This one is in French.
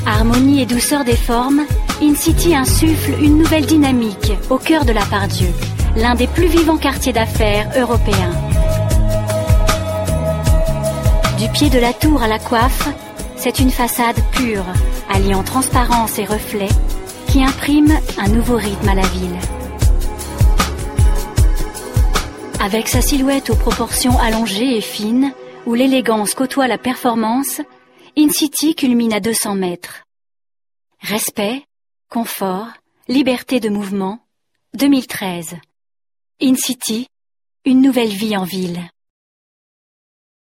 Harmonie et douceur des formes, InCity insuffle une nouvelle dynamique au cœur de la Part-Dieu, l'un des plus vivants quartiers d'affaires européens. Du pied de la tour à la coiffe, c'est une façade pure, alliant transparence et reflets, qui imprime un nouveau rythme à la ville. Avec sa silhouette aux proportions allongées et fines, où l'élégance côtoie la performance, InCity culmine à 200 mètres. Respect, confort, liberté de mouvement, 2013. InCity, une nouvelle vie en ville.